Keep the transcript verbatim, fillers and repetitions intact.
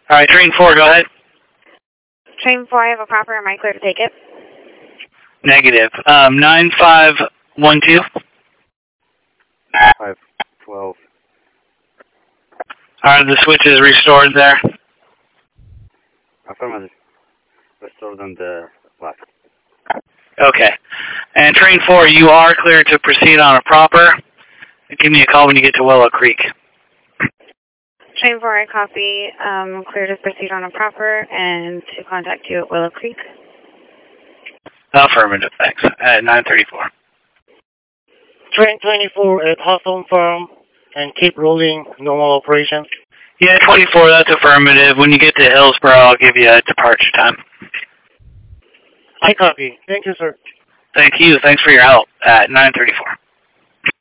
All right, train four, go ahead. Train four, I have a proper. Am I clear to take it? Negative. Um, nine five one two. five twelve. All right, the switch is restored there. Affirmative. Restored on the left. Okay. And train four, you are clear to proceed on a proper. Give me a call when you get to Willow Creek. Train four, I copy. Um, clear to proceed on a proper and to contact you at Willow Creek. Affirmative, thanks. At nine thirty-four. Train twenty-four at Hawthorne Farm and keep rolling normal operation. Yeah, twenty-four, that's affirmative. When you get to Hillsboro, I'll give you a departure time. I copy. Thank you, sir. Thank you. Thanks for your help. At nine thirty-four.